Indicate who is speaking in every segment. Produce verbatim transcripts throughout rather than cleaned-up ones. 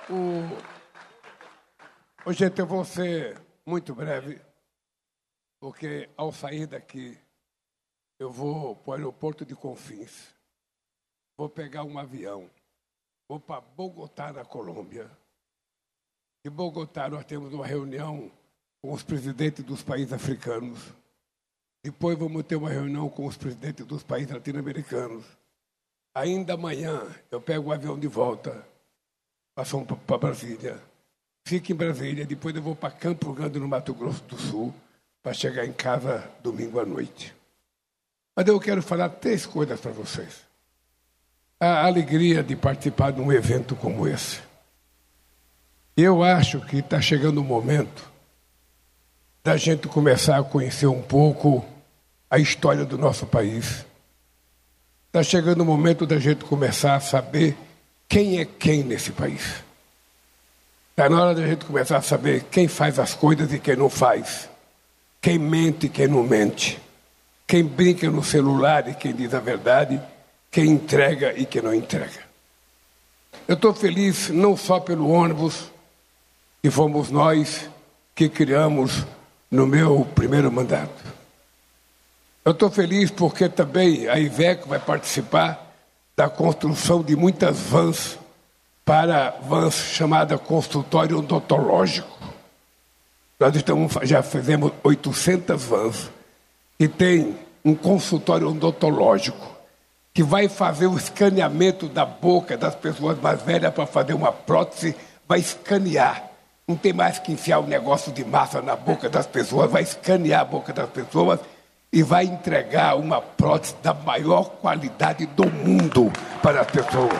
Speaker 1: O... Ô, gente, eu vou ser muito breve, porque ao sair daqui, eu vou para o aeroporto de Confins, vou pegar um avião, vou para Bogotá, na Colômbia. Em Bogotá, nós temos uma reunião com os presidentes dos países africanos. Depois vamos ter uma reunião com os presidentes dos países latino-americanos. Ainda amanhã, eu pego o avião de volta para Brasília. Fico em Brasília, depois eu vou para Campo Grande, no Mato Grosso do Sul, para chegar em casa domingo à noite. Mas eu quero falar três coisas para vocês. A alegria de participar de um evento como esse. Eu acho que está chegando o momento da gente começar a conhecer um pouco a história do nosso país. Está chegando o momento da gente começar a saber quem é quem nesse país. Está na hora da gente começar a saber quem faz as coisas e quem não faz. Quem mente e quem não mente. Quem brinca no celular e quem diz a verdade. Quem entrega e quem não entrega. Eu estou feliz não só pelo ônibus, que fomos nós que criamos no meu primeiro mandato. Eu estou feliz porque também a Iveco vai participar da construção de muitas vans para vans chamada consultório odontológico. Nós estamos, já fizemos oitocentas vans que tem um consultório odontológico que vai fazer o escaneamento da boca das pessoas mais velhas para fazer uma prótese, vai escanear. Não tem mais que enfiar um negócio de massa na boca das pessoas, vai escanear a boca das pessoas e vai entregar uma prótese da maior qualidade do mundo para as pessoas.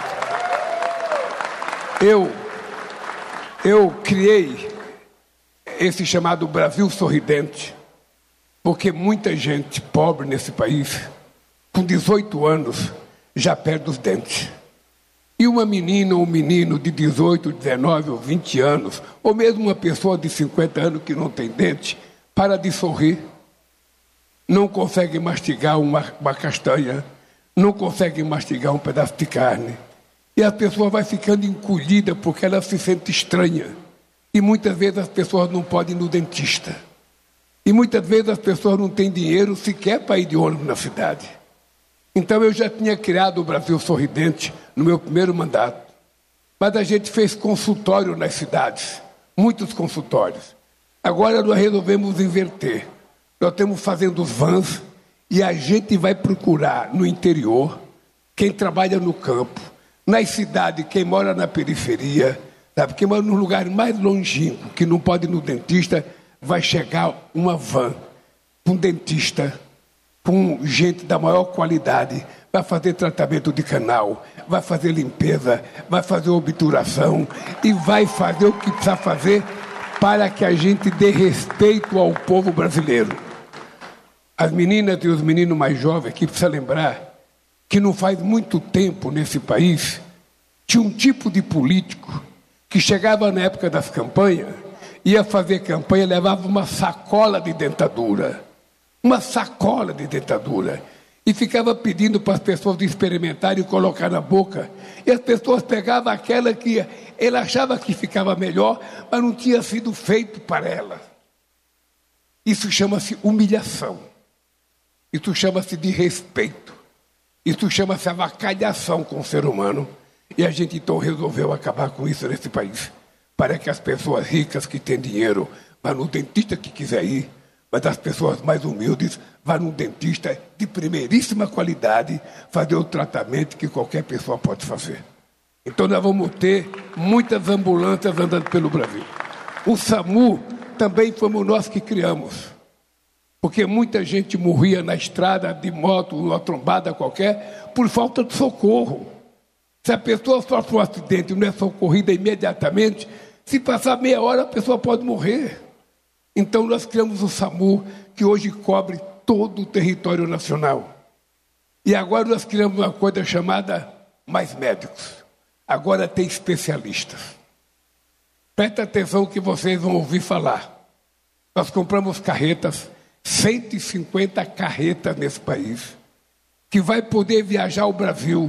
Speaker 1: Eu, eu criei esse chamado Brasil Sorridente, porque muita gente pobre nesse país, com dezoito anos, já perde os dentes. E uma menina ou um menino de dezoito, dezenove ou vinte anos, ou mesmo uma pessoa de cinquenta anos que não tem dente, para de sorrir. Não consegue mastigar uma, uma castanha, não consegue mastigar um pedaço de carne. E a pessoa vai ficando encolhida porque ela se sente estranha. E muitas vezes as pessoas não podem ir no dentista. E muitas vezes as pessoas não têm dinheiro sequer para ir de ônibus na cidade. Então eu já tinha criado o Brasil Sorridente no meu primeiro mandato. Mas a gente fez consultório nas cidades, muitos consultórios. Agora nós resolvemos inverter. Nós estamos fazendo vans e a gente vai procurar no interior quem trabalha no campo, nas cidades, quem mora na periferia, sabe? Quem mora num lugar mais longínquo, que não pode ir no dentista, vai chegar uma van com dentista, com gente da maior qualidade, vai fazer tratamento de canal, vai fazer limpeza, vai fazer obturação e vai fazer o que precisa fazer para que a gente dê respeito ao povo brasileiro. As meninas e os meninos mais jovens aqui precisam lembrar que não faz muito tempo nesse país tinha um tipo de político que chegava na época das campanhas, ia fazer campanha, levava uma sacola de dentadura, uma sacola de dentadura, e ficava pedindo para as pessoas experimentarem e colocar na boca. E as pessoas pegavam aquela que ele achava que ficava melhor, mas não tinha sido feito para ela. Isso chama-se humilhação. Isso chama-se de respeito. Isso chama-se avacalhação com o ser humano. E a gente então resolveu acabar com isso nesse país. Para que as pessoas ricas que têm dinheiro vão no dentista que quiser ir, mas as pessoas mais humildes vão num dentista de primeiríssima qualidade fazer o tratamento que qualquer pessoa pode fazer. Então nós vamos ter muitas ambulâncias andando pelo Brasil. O SAMU também fomos nós que criamos. Porque muita gente morria na estrada de moto, uma trombada qualquer, por falta de socorro. Se a pessoa sofre um acidente e não é socorrida imediatamente, se passar meia hora a pessoa pode morrer. Então nós criamos o SAMU, que hoje cobre todo o território nacional. E agora nós criamos uma coisa chamada Mais Médicos. Agora tem especialistas. Presta atenção que vocês vão ouvir falar. Nós compramos carretas, cento e cinquenta carretas nesse país, que vai poder viajar ao Brasil,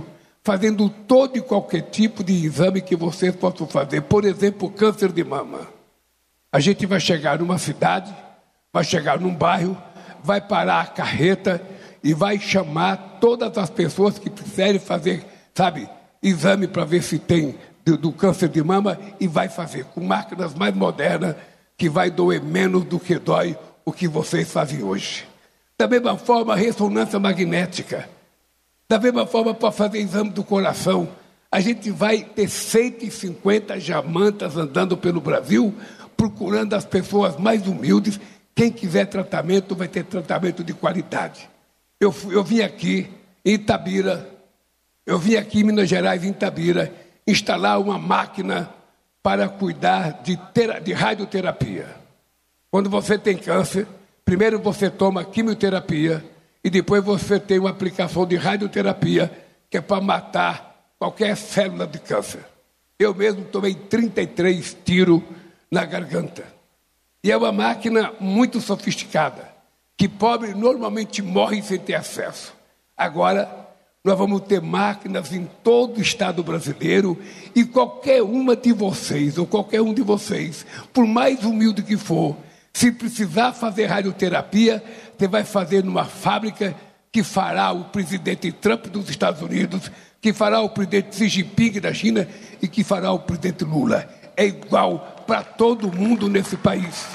Speaker 1: fazendo todo e qualquer tipo de exame que vocês possam fazer. Por exemplo, câncer de mama. A gente vai chegar numa cidade, vai chegar num bairro, vai parar a carreta e vai chamar todas as pessoas que quiserem fazer, sabe, exame para ver se tem do, do câncer de mama, e vai fazer com máquinas mais modernas, que vai doer menos do que dói o que vocês fazem hoje. Da mesma forma, a ressonância magnética. Da mesma forma, para fazer exame do coração, a gente vai ter cento e cinquenta jamantas andando pelo Brasil, procurando as pessoas mais humildes. Quem quiser tratamento, vai ter tratamento de qualidade. Eu, eu vim aqui em Itabira, eu vim aqui em Minas Gerais, em Itabira, instalar uma máquina para cuidar de, tera, de radioterapia. Quando você tem câncer, primeiro você toma quimioterapia e depois você tem uma aplicação de radioterapia, que é para matar qualquer célula de câncer. Eu mesmo tomei trinta e três tiros na garganta. E é uma máquina muito sofisticada, que pobre normalmente morre sem ter acesso. Agora, nós vamos ter máquinas em todo o estado brasileiro, e qualquer uma de vocês, ou qualquer um de vocês, por mais humilde que for, se precisar fazer radioterapia, você vai fazer numa fábrica que fará o presidente Trump dos Estados Unidos, que fará o presidente Xi Jinping da China e que fará o presidente Lula. É igual para todo mundo nesse país.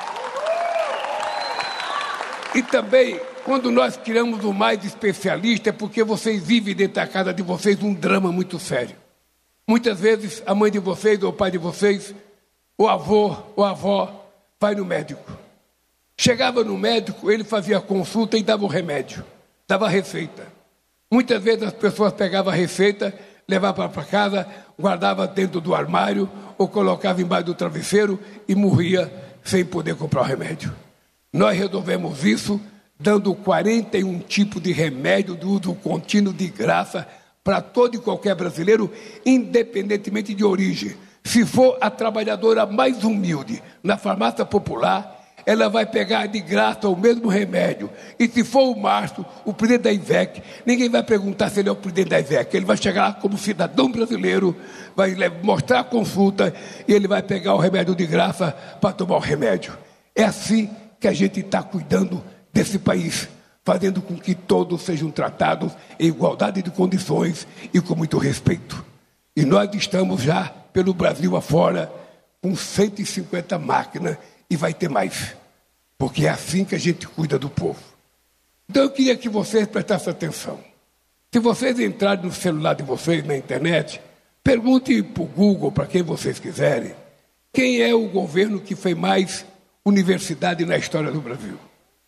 Speaker 1: E também, quando nós criamos o mais especialista, é porque vocês vivem dentro da casa de vocês um drama muito sério. Muitas vezes, a mãe de vocês, ou o pai de vocês, o avô, ou a avó, vai no médico. Chegava no médico, ele fazia a consulta e dava o remédio, dava a receita. Muitas vezes as pessoas pegavam a receita, levavam para casa, guardavam dentro do armário, ou colocavam embaixo do travesseiro e morria sem poder comprar o remédio. Nós resolvemos isso dando quarenta e um tipos de remédio do uso contínuo de graça para todo e qualquer brasileiro, independentemente de origem. Se for a trabalhadora mais humilde na farmácia popular, ela vai pegar de graça o mesmo remédio. E se for o Márcio, o presidente da I V E C, ninguém vai perguntar se ele é o presidente da I V E C. Ele vai chegar lá como cidadão brasileiro, vai mostrar a consulta e ele vai pegar o remédio de graça para tomar o remédio. É assim que a gente está cuidando desse país, fazendo com que todos sejam tratados em igualdade de condições e com muito respeito. E nós estamos já pelo Brasil afora com cento e cinquenta máquinas e vai ter mais, porque é assim que a gente cuida do povo. Então eu queria que vocês prestassem atenção. Se vocês entrarem no celular de vocês, na internet, perguntem para o Google, para quem vocês quiserem, quem é o governo que fez mais universidade na história do Brasil.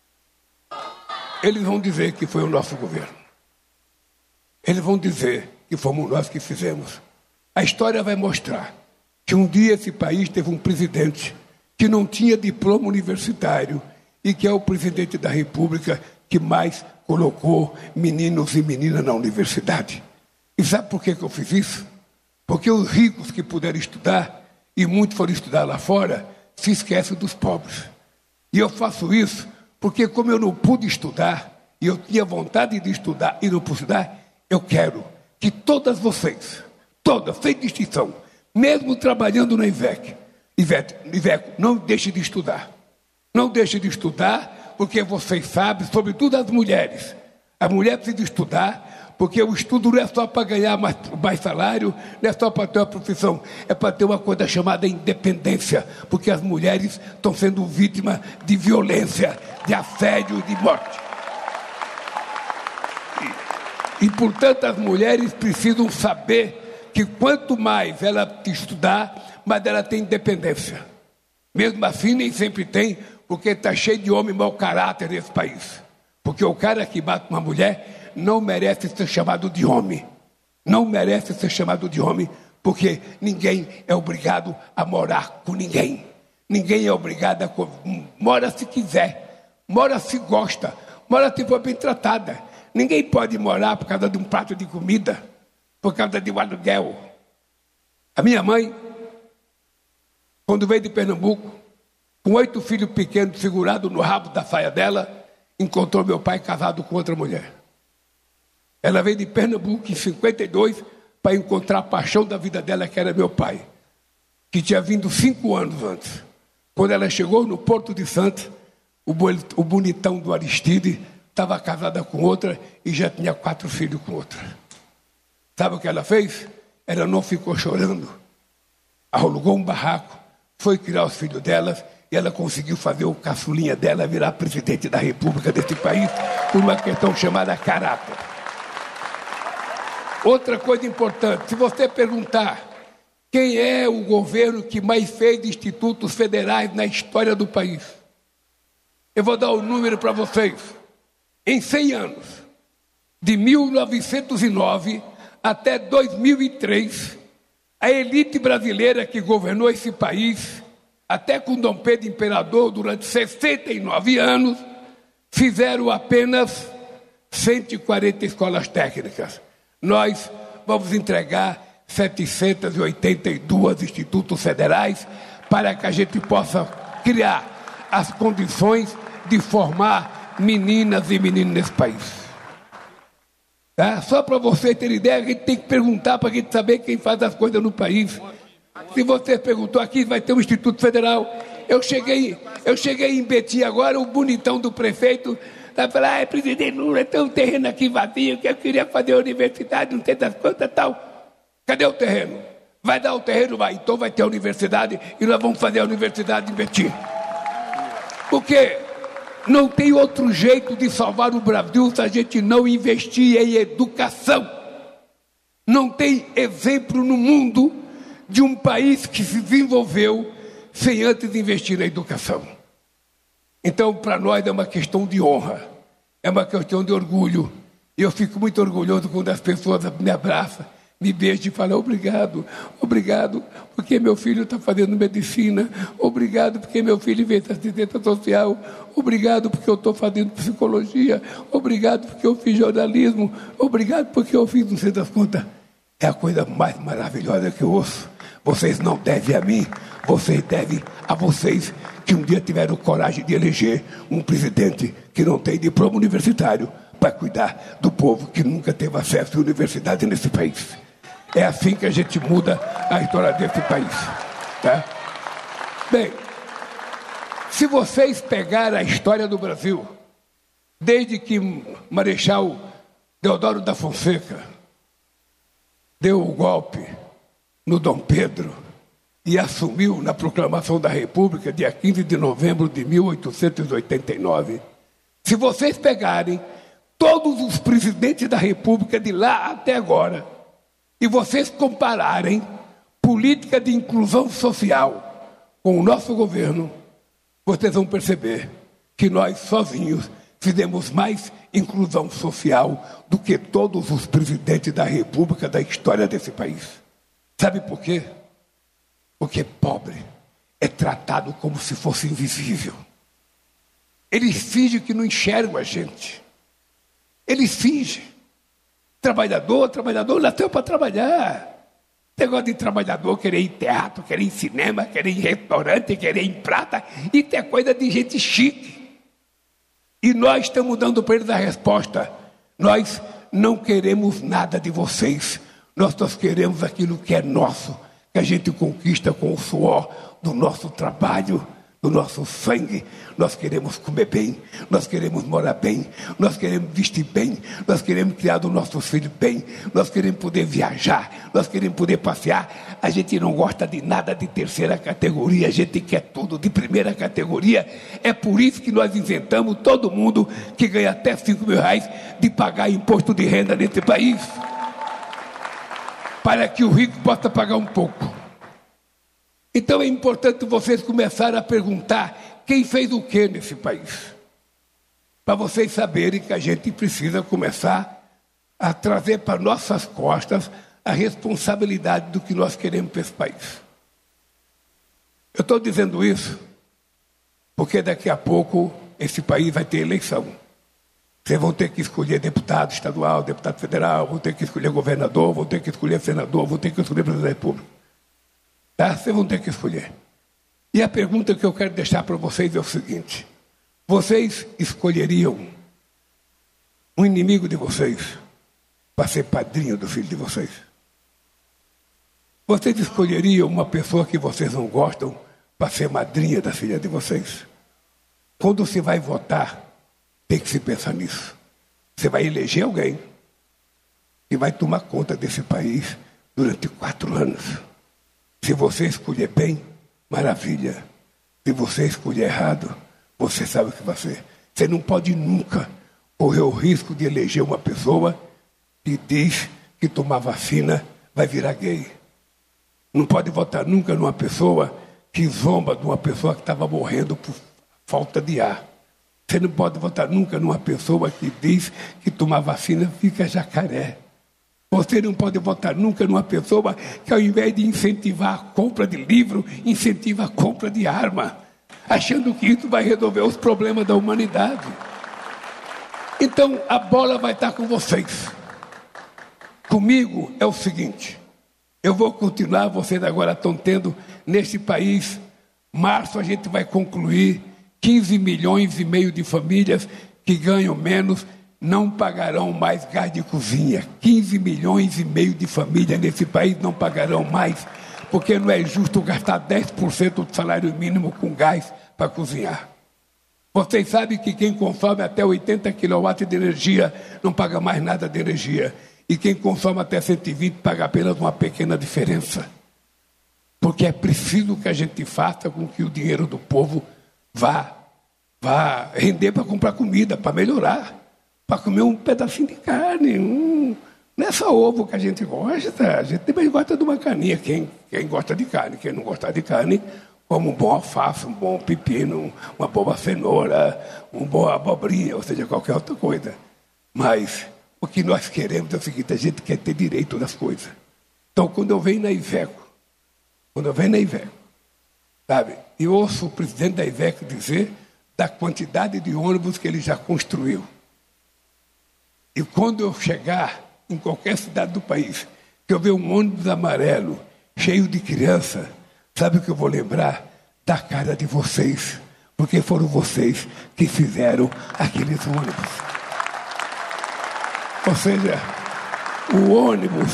Speaker 1: Eles vão dizer que foi o nosso governo. Eles vão dizer que fomos nós que fizemos. A história vai mostrar que um dia esse país teve um presidente que não tinha diploma universitário e que é o presidente da República que mais colocou meninos e meninas na universidade. E sabe por que que eu fiz isso? Porque os ricos que puderam estudar, e muitos foram estudar lá fora, se esquecem dos pobres. E eu faço isso porque, como eu não pude estudar, e eu tinha vontade de estudar e não pude estudar, eu quero que todas vocês, todas, sem distinção, mesmo trabalhando na I V E C, I V E C, não deixe de estudar. Não deixe de estudar, porque vocês sabem, sobretudo as mulheres. A mulher precisa estudar, porque o estudo não é só para ganhar mais, mais salário, não é só para ter uma profissão, é para ter uma coisa chamada independência, porque as mulheres estão sendo vítimas de violência, de assédio, de morte. E, e, portanto, as mulheres precisam saber que quanto mais ela estudar, mais ela tem independência. Mesmo assim, nem sempre tem, porque está cheio de homem mau caráter nesse país. Porque o cara que mata uma mulher não merece ser chamado de homem. Não merece ser chamado de homem, porque ninguém é obrigado a morar com ninguém. Ninguém é obrigado a... Mora se quiser, mora se gosta, mora se for bem tratada. Ninguém pode morar por causa de um prato de comida, por causa de um aluguel. A minha mãe, quando veio de Pernambuco, com oito filhos pequenos segurados no rabo da saia dela, encontrou meu pai casado com outra mulher. Ela veio de Pernambuco em cinquenta e dois para encontrar a paixão da vida dela, que era meu pai, que tinha vindo cinco anos antes. Quando ela chegou no Porto de Santos, o bonitão do Aristide estava casada com outra e já tinha quatro filhos com outra. Sabe o que ela fez? Ela não ficou chorando. Alugou um barraco, foi criar os filhos delas e ela conseguiu fazer o caçulinha dela virar presidente da República desse país por uma questão chamada caráter. Outra coisa importante, se você perguntar quem é o governo que mais fez institutos federais na história do país, eu vou dar o número para vocês. Em cem anos, de mil novecentos e nove até dois mil e três, a elite brasileira que governou esse país, até com Dom Pedro Imperador, durante sessenta e nove anos, fizeram apenas cento e quarenta escolas técnicas. Nós vamos entregar setecentos e oitenta e dois institutos federais para que a gente possa criar as condições de formar meninas e meninos nesse país. Tá? Só para você ter ideia, a gente tem que perguntar para a gente saber quem faz as coisas no país. Se você perguntou aqui, vai ter um Instituto Federal. Eu cheguei, eu cheguei em Betim agora, o bonitão do prefeito vai falar, ah, presidente Lula, tem um terreno aqui vazio que eu queria fazer a universidade, não sei das quantas e tal. Cadê o terreno? Vai dar o terreno? Vai. Então vai ter a universidade e nós vamos fazer a universidade em Betim. Porque não tem outro jeito de salvar o Brasil se a gente não investir em educação. Não tem exemplo no mundo de um país que se desenvolveu sem antes investir na educação. Então, para nós é uma questão de honra, é uma questão de orgulho. E eu fico muito orgulhoso quando as pessoas me abraçam, me beijam e falam obrigado, obrigado, porque meu filho está fazendo medicina, obrigado porque meu filho fez assistência social, obrigado porque eu estou fazendo psicologia, obrigado porque eu fiz jornalismo, obrigado porque eu fiz não sei das contas. É a coisa mais maravilhosa que eu ouço. Vocês não devem a mim, vocês devem a vocês que um dia tiveram coragem de eleger um presidente que não tem diploma universitário para cuidar do povo que nunca teve acesso à universidade nesse país. É assim que a gente muda a história desse país. Tá? Bem, se vocês pegarem a história do Brasil, desde que Marechal Deodoro da Fonseca deu o golpe no Dom Pedro e assumiu na proclamação da República, dia quinze de novembro de mil oitocentos e oitenta e nove, se vocês pegarem todos os presidentes da República de lá até agora, e vocês compararem política de inclusão social com o nosso governo, vocês vão perceber que nós sozinhos fizemos mais inclusão social do que todos os presidentes da República da história desse país. Sabe por quê? Porque pobre é tratado como se fosse invisível. Eles fingem que não enxergam a gente. Eles fingem. Trabalhador, trabalhador nasceu para trabalhar. Negócio de trabalhador querer ir em teatro, querer ir em cinema, querer ir em restaurante, querer ir em prata. Isso é coisa de gente chique. E nós estamos dando para eles a resposta. Nós não queremos nada de vocês. Nós só queremos aquilo que é nosso, que a gente conquista com o suor do nosso trabalho, do nosso sangue. Nós queremos comer bem, nós queremos morar bem, nós queremos vestir bem, nós queremos criar dos nossos filhos bem, nós queremos poder viajar, nós queremos poder passear. A gente não gosta de nada de terceira categoria, a gente quer tudo de primeira categoria. É por isso que nós inventamos todo mundo que ganha até cinco mil reais de pagar imposto de renda nesse país, para que o rico possa pagar um pouco. Então é importante vocês começarem a perguntar quem fez o que nesse país, para vocês saberem que a gente precisa começar a trazer para nossas costas a responsabilidade do que nós queremos para esse país. Eu estou dizendo isso porque daqui a pouco esse país vai ter eleição. Vocês vão ter que escolher deputado estadual, deputado federal, vão ter que escolher governador, vão ter que escolher senador, vão ter que escolher presidente da República. Tá? Vocês vão ter que escolher. E a pergunta que eu quero deixar para vocês é o seguinte: vocês escolheriam um inimigo de vocês para ser padrinho do filho de vocês? Vocês escolheriam uma pessoa que vocês não gostam para ser madrinha da filha de vocês? Quando você vai votar, tem que se pensar nisso. Você vai eleger alguém que vai tomar conta desse país durante quatro anos. Se você escolher bem, maravilha. Se você escolher errado, você sabe o que vai ser. Você não pode nunca correr o risco de eleger uma pessoa que diz que tomar vacina vai virar gay. Não pode votar nunca numa pessoa que zomba de uma pessoa que estava morrendo por falta de ar. Você não pode votar nunca numa pessoa que diz que tomar vacina fica jacaré. Você não pode votar nunca numa pessoa que, ao invés de incentivar a compra de livro, incentiva a compra de arma, achando que isso vai resolver os problemas da humanidade. Então, a bola vai estar com vocês. Comigo é o seguinte: eu vou continuar, vocês agora estão tendo, neste país, março a gente vai concluir quinze milhões e meio de famílias que ganham menos não pagarão mais gás de cozinha. quinze milhões e meio de famílias nesse país não pagarão mais, porque não é justo gastar dez por cento do salário mínimo com gás para cozinhar. Vocês sabem que quem consome até oitenta quilowatts de energia não paga mais nada de energia. E quem consome até cento e vinte paga apenas uma pequena diferença. Porque é preciso que a gente faça com que o dinheiro do povo vá, vá render para comprar comida, para melhorar, para comer um pedacinho de carne. Um... Não é só ovo que a gente gosta, a gente também gosta de uma carninha. Quem, quem gosta de carne, quem não gosta de carne, como um bom alface, um bom pepino, uma boa cenoura, uma boa abobrinha, ou seja, qualquer outra coisa. Mas o que nós queremos é o seguinte: a gente quer ter direito das coisas. Então, quando eu venho na Iveco, quando eu venho na Iveco, sabe, e ouço o presidente da Iveco dizer da quantidade de ônibus que ele já construiu. E quando eu chegar em qualquer cidade do país, que eu ver um ônibus amarelo, cheio de criança, sabe o que eu vou lembrar? Da cara de vocês, porque foram vocês que fizeram aqueles ônibus. Ou seja, o ônibus,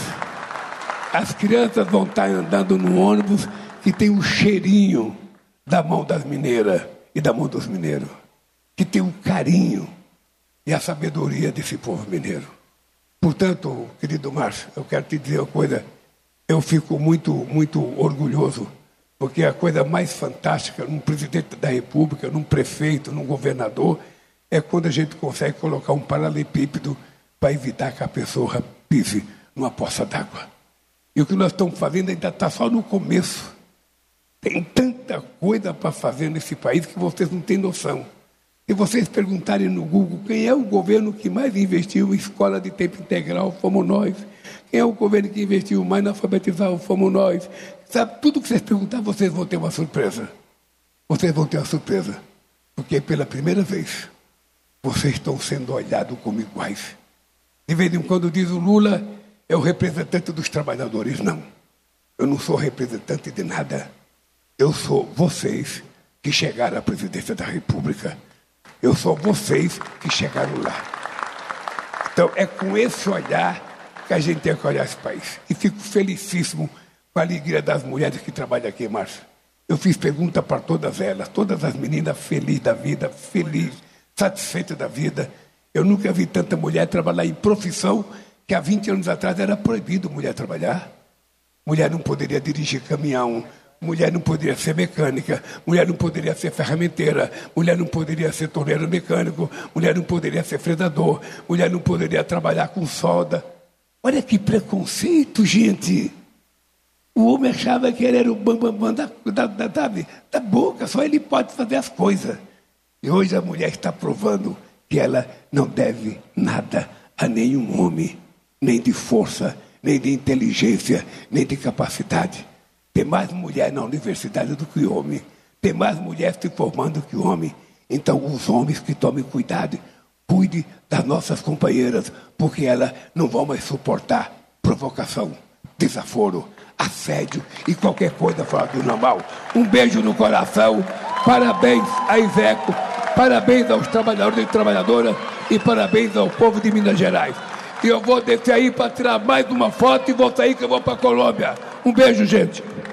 Speaker 1: as crianças vão estar andando no ônibus que tem o cheirinho da mão das mineiras e da mão dos mineiros, que tem o carinho e a sabedoria desse povo mineiro. Portanto, querido Márcio, eu quero te dizer uma coisa: eu fico muito, muito orgulhoso, porque a coisa mais fantástica num presidente da República, num prefeito, num governador, é quando a gente consegue colocar um paralelepípedo para evitar que a pessoa pise numa poça d'água. E o que nós estamos fazendo ainda está só no começo. Tem tanta coisa para fazer nesse país que vocês não têm noção. Se vocês perguntarem no Google quem é o governo que mais investiu em escola de tempo integral, fomos nós. Quem é o governo que investiu mais na alfabetização, fomos nós. Sabe, tudo que vocês perguntarem, vocês vão ter uma surpresa. Vocês vão ter uma surpresa. Porque pela primeira vez, vocês estão sendo olhados como iguais. De vez em quando diz o Lula é o representante dos trabalhadores. Não, eu não sou representante de nada. Eu sou vocês que chegaram à presidência da República. Eu sou vocês que chegaram lá. Então, é com esse olhar que a gente tem que olhar esse país. E fico felicíssimo com a alegria das mulheres que trabalham aqui, Márcio. Eu fiz pergunta para todas elas, todas as meninas felizes da vida, felizes, satisfeitas da vida. Eu nunca vi tanta mulher trabalhar em profissão que há vinte anos atrás era proibido mulher trabalhar. Mulher não poderia dirigir caminhão, mulher não poderia ser mecânica, mulher não poderia ser ferramenteira, mulher não poderia ser torneiro mecânico, mulher não poderia ser fresador, mulher não poderia trabalhar com solda. Olha que preconceito, gente. O homem achava que ele era o bambambam da, da, da, da, da boca, só ele pode fazer as coisas. E hoje a mulher está provando que ela não deve nada a nenhum homem, nem de força, nem de inteligência, nem de capacidade. Tem mais mulher na universidade do que homem. Tem mais mulher se formando que homem. Então, os homens que tomem cuidado, cuide das nossas companheiras, porque elas não vão mais suportar provocação, desaforo, assédio e qualquer coisa fora do normal. Um beijo no coração. Parabéns a Iveco. Parabéns aos trabalhadores e trabalhadoras e parabéns ao povo de Minas Gerais. E eu vou descer aí para tirar mais uma foto e vou sair que eu vou para a Colômbia. Um beijo, gente.